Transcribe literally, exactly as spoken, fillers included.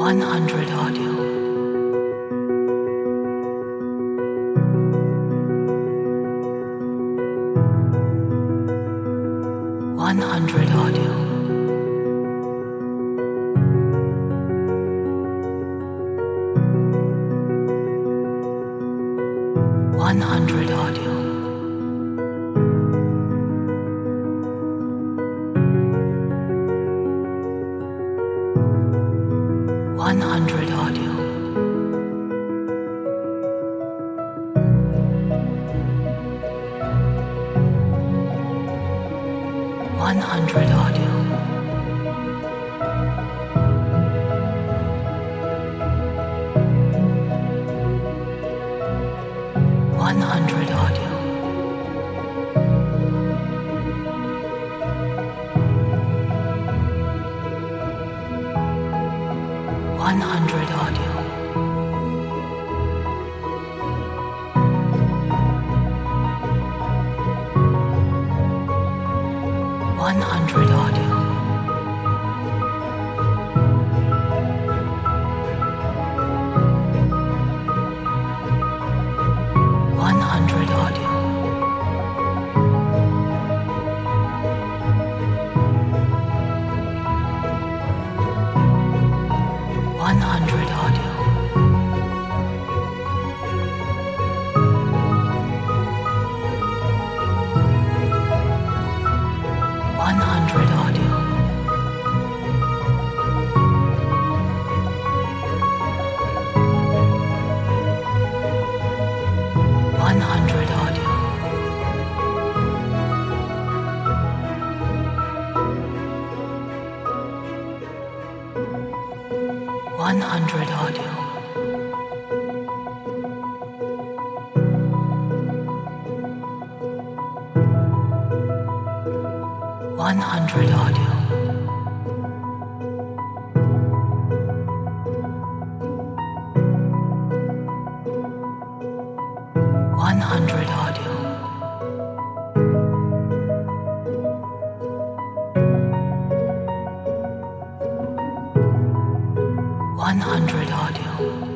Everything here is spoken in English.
one hundred audio. one hundred audio. one hundred audio. one hundred audio. one hundred audio. one hundred audio. one hundred audio. one hundred audio. one hundred audio. one hundred audio. one hundred audio. one hundred audio. one hundred audio. one hundred audio. one hundred audio. one hundred audio.